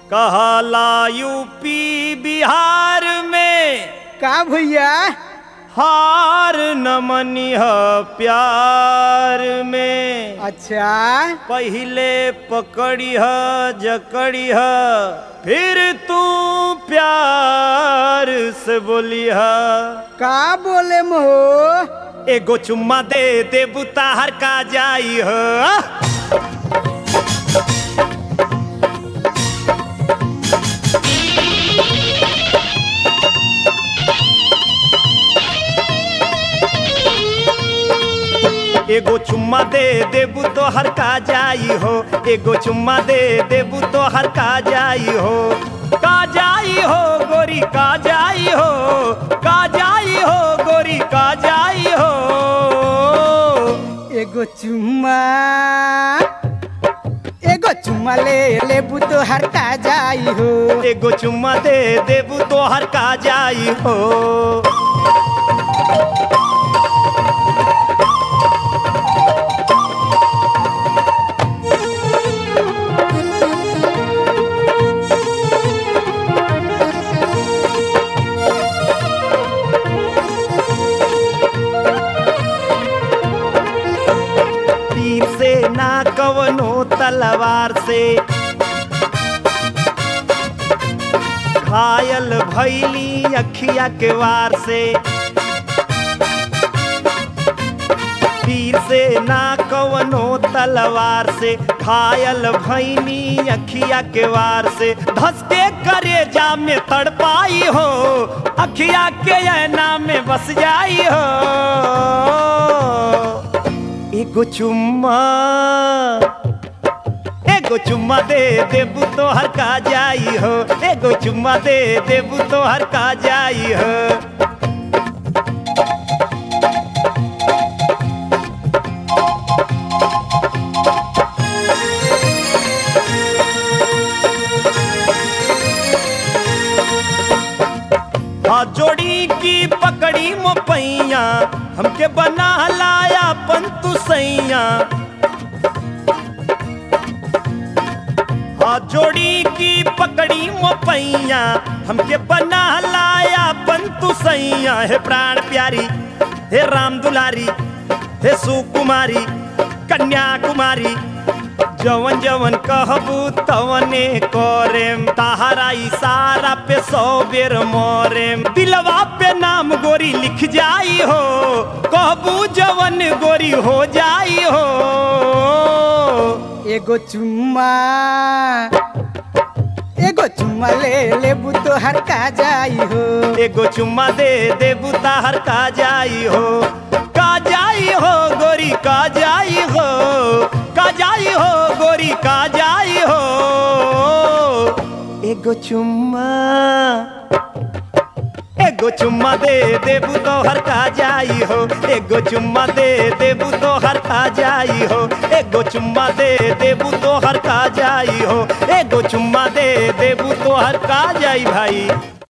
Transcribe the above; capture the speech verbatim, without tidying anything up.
कहला यूपी बिहार में का भैया हार न मनिह प्यार में। अच्छा पहले पकड़िह जकड़िह फिर तू प्यार से बोलिह। का बोले मो एगो चुम्मा दे दे बुताहर का जाई हो। एगो चुम्मा दे देबू तो हर का जाई हो। एगो चुम्मा दे देबू तो हर का जाई हो। का जाई हो गोरी का जाई हो। का जाई हो गोरी का जाई हो। एगो चुम्मा एगो चुम्मा ले लेबू तो हर का जाई हो। एगो चुम्मा दे देबू तो हर का जाई हो। तीर से ना कवनो तलवार से घायल भैली अखिया के वार से। तीर से ना कवनो तलवार से घायल भैनी अखिया के वार से। धसके करेजा में तड़पाई हो अखिया के ऐना में बस जाई हो। एगो चुम्मा एगो चुम्मा दे देबू तो हर का जाई हो। एगो चुम्मा दे देबू तो हर का जाई हो। हाथ जोड़ी की पकड़ी मोपैया हमके बना लाया पंतु सैया। हाथ जोड़ी की पकड़ी मोपैया हमके बना लाया पंतु सैया। हे प्राण प्यारी हे राम दुलारी हे सुकुमारी कन्याकुमारी जवन जवन कहबू तवने करेम। ताहरा इशारा पे सौ बेर मोरेम। दिलवा पे नाम गोरी लिख जाई हो कहबू जवन गोरी हो जाई हो। एगो चुम्मा एगो चुम्मा ले लेबू तो हर का जाई हो। एगो चुम्मा दे देबू ताहर का जाई हो। का जाई हो गोरी का जाई हो। का जाई हो गोरी का जाई हो। एगो चुम्मा एगो चुम्मा दे देबू तो हर का जाई हो। एगो चुम्मा दे देबू तो हर का जाई हो। एगो चुम्मा दे देबू तो हर का जाई हो। एगो चुम्मा दे देबू तो हर का जाई भाई।